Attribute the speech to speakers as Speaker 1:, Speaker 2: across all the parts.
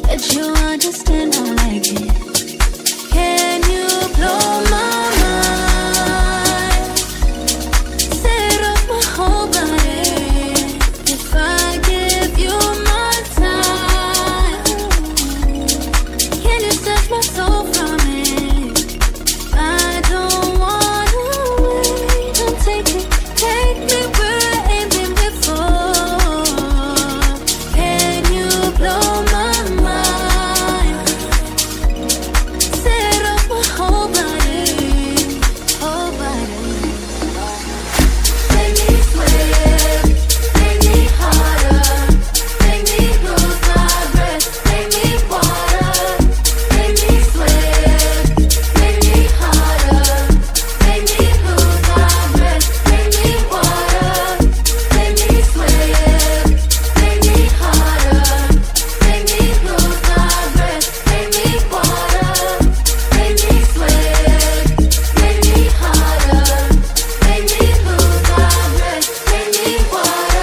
Speaker 1: that you understand I like it. Can you blow my mind? Set off my whole body. If I give you my time, can you snatch my soul from it? I don't wanna wait. Don't take me where I ain't been before. Can you blow my mind? Set off my whole body, whole body. Make me sweat, make me harder, make me lose my breath, make me water, make me sweat, make me harder, make me lose my breath, make me water, make me sweat, make me harder, make me lose my breath, make me water, make me sweat, make me harder, make me lose my breath, make me water.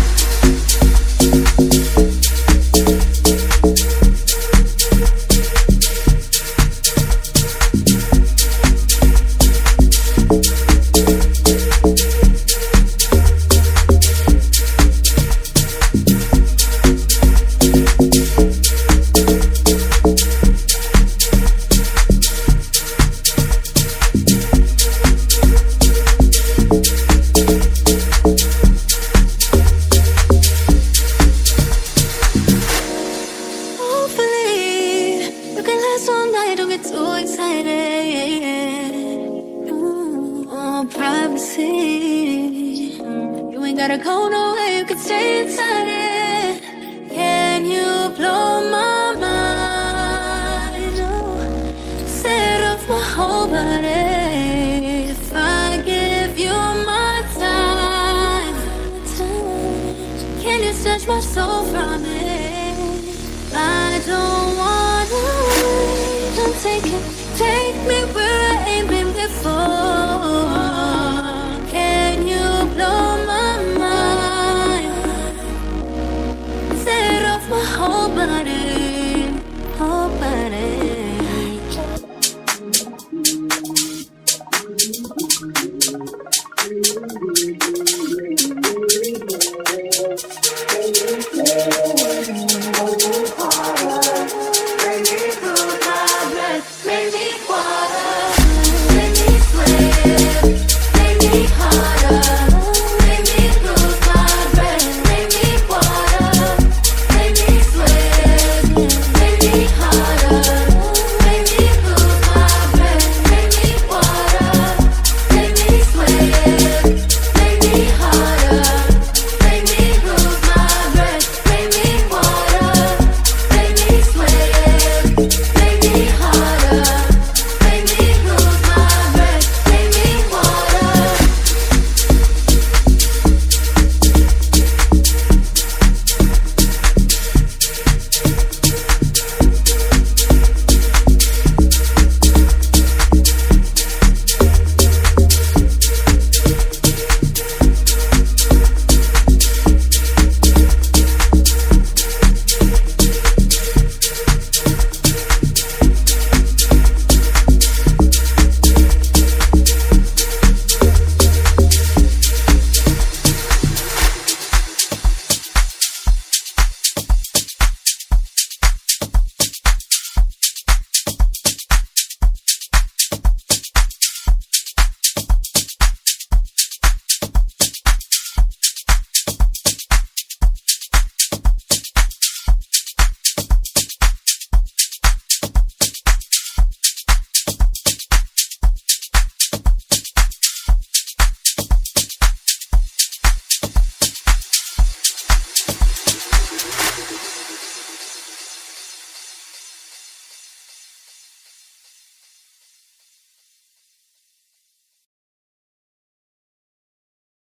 Speaker 1: Hopefully, you can last all night, don't get too excited. Oh, privacy. You ain't gotta go nowhere, you can stay inside it. Can you blow my mind? Oh, set off my whole body. If I give you my time, can you snatch my soul from it? I don't wanna wait. Don't take